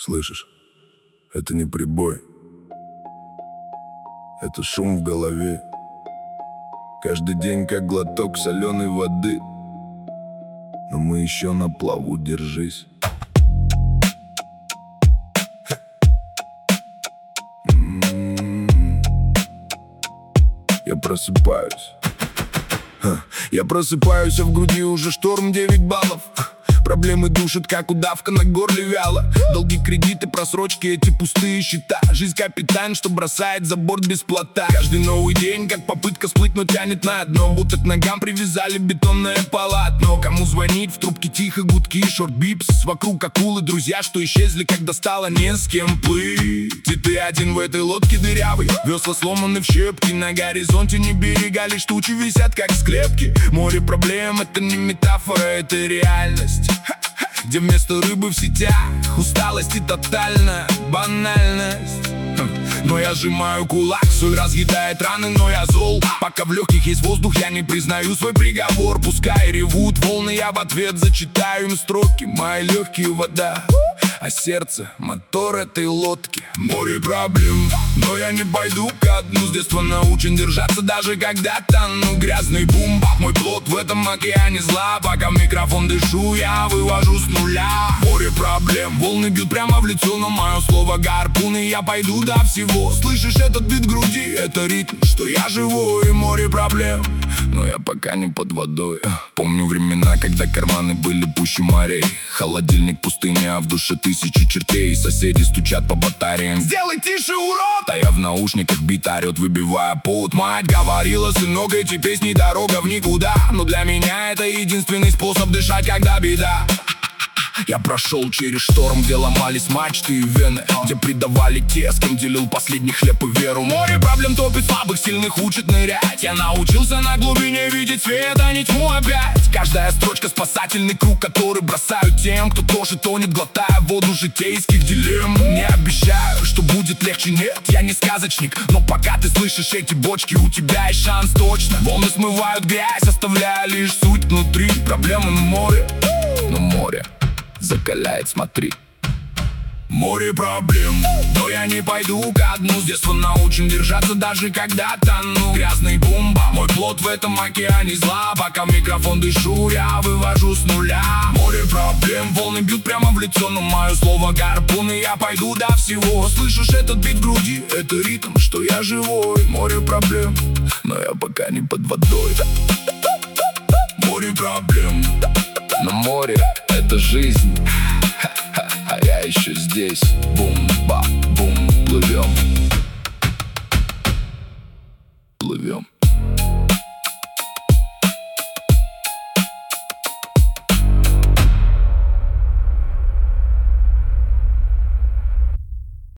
Слышишь? Это не прибой. Это шум в голове. Каждый день как глоток соленой воды. Но мы еще на плаву, держись. Я просыпаюсь. Я просыпаюсь, а в груди уже шторм 9 баллов. Проблемы душат, как удавка на горле вяло. Долги, кредиты, просрочки, эти пустые счета. Жизнь капитан, что бросает за борт без плота. Каждый новый день, как попытка сплыть, но тянет на дно. Будто к ногам привязали бетонное полотно. Кому звонить, в трубке тихо гудки, шорт-бипс. Вокруг акулы, друзья, что исчезли, когда стало не с кем плыть. И ты один в этой лодке дырявый. Весла сломаны в щепки, на горизонте не берега, лишь тучи висят, как склепки. Море проблем, это не метафора, это реальность. Где вместо рыбы в сетях усталость и тотальная банальность. Но я сжимаю кулак, соль разъедает раны, но я зол. Пока в легких есть воздух, я не признаю свой приговор. Пускай ревут волны, я в ответ зачитаю им строки. Мои легкие вода, а сердце мотор этой лодки. Море проблем, но я не пойду ко дну. С детства научен держаться, даже когда тону. Грязный бум, мой плод в этом океане зла. Пока в микрофон дышу, я вывожу с нуля. Море проблем, волны бьют прямо в лицо, но мое слово гарпун, и я пойду до всего. Слышишь этот бит в груди, это ритм, что я живой. Море проблем, но я пока не под водой. Помню времена, когда карманы были пуще морей. Холодильник пустыня, а в душе тысячи чертей. Соседи стучат по батареям: сделай тише, урод! А я в наушниках бит орет, выбивая пот. Мать говорила: сынок, эти песни дорога в никуда. Но для меня это единственный способ дышать, когда беда. Я прошел через шторм, где ломались мачты и вены, где предавали те, с кем делил последний хлеб и веру. Море проблем топит слабых, сильных учит нырять. Я научился на глубине видеть свет, а не тьму опять. Каждая строчка — спасательный круг, который бросаю тем, кто тоже тонет, глотая воду житейских дилемм. Не обещаю, что будет легче, нет, я не сказочник. Но пока ты слышишь эти бочки, у тебя есть шанс точно. Волны смывают грязь, оставляя лишь суть внутри. Проблемы на море, но море закаляет, смотри. Море проблем, но я не пойду ко дну. С детства научен держаться, даже когда тону. Грязный бумба, мой плод в этом океане зла. Пока в микрофон дышу, я вывожу с нуля. Море проблем, волны бьют прямо в лицо, но мое слово гарпун, и я пойду до всего. Слышишь этот бит в груди, это ритм, что я живой. Море проблем, но я пока не под водой. Море проблем, но море — это жизнь, а я еще здесь. Бум-ба, бум.